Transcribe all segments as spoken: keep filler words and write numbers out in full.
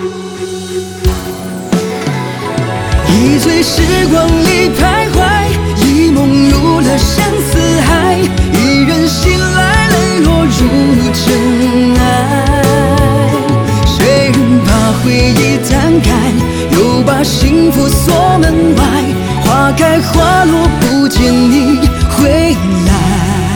一醉时光里徘徊，一梦入了相思海，一人醒来泪落如尘埃。谁人把回忆摊开，又把幸福锁门外？花开花落不见你回来，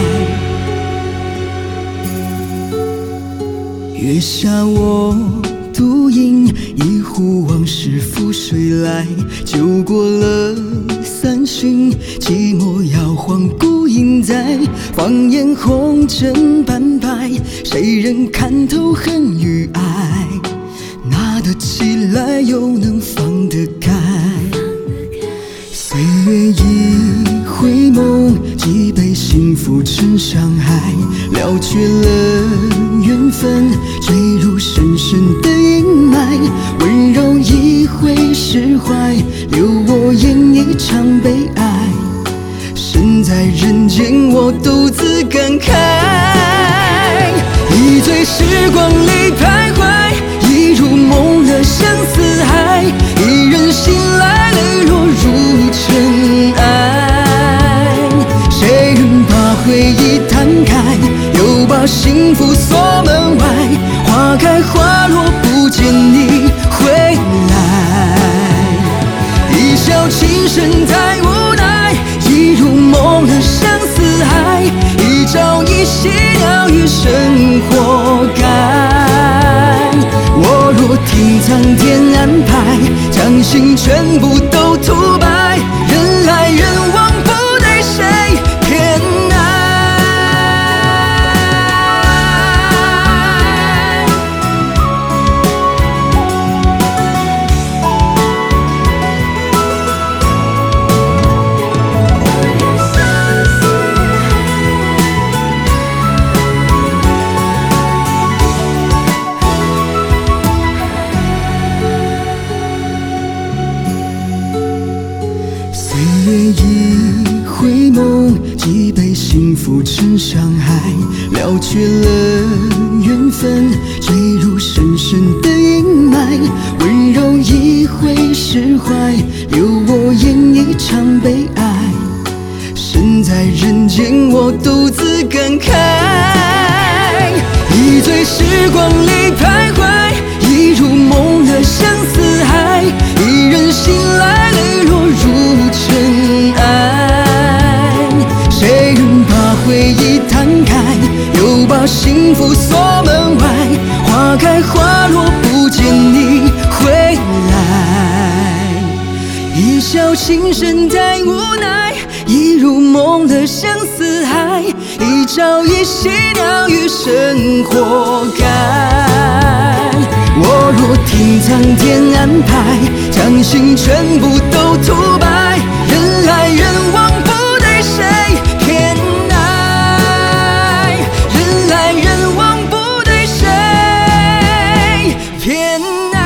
月下我独饮一壶往事浮水来，酒过了三巡，寂寞摇晃孤影在，放眼红尘斑白，谁人看透恨与爱？拿得起来又能放得开？岁月一回眸，几杯幸福成伤害，了却了缘分，坠入深深的阴霾。温柔一回释怀，留我演一场悲哀。身在人间，我独自感慨。一醉时光里徘徊，一入梦了相思海，一人醒来泪落如尘埃。谁人把回忆摊开，又把幸福锁门外？花开花落不见你回来，一笑倾城太无奈，一入梦了相思海，一朝一夕鸟语生活该。我若听苍天安排，将心全部都吐白，人来人往不对谁偏爱。岁月一回眸，几杯幸福成伤害，了却了缘分，坠入深深的阴霾。温柔一回释怀，留我演一场悲哀。身在人间，我独自感慨。一醉时光里徘徊，一入梦了相思海，一人醒来泪落如尘埃。谁人把回忆摊开，又把幸福锁门外？花开花落不见你回来，一笑倾城太无奈，一入梦的相思海，一朝一夕鸟语生活该。我若听苍天安排，将心全部都吐白，人来人往不对谁偏爱，人来人往不对谁偏爱。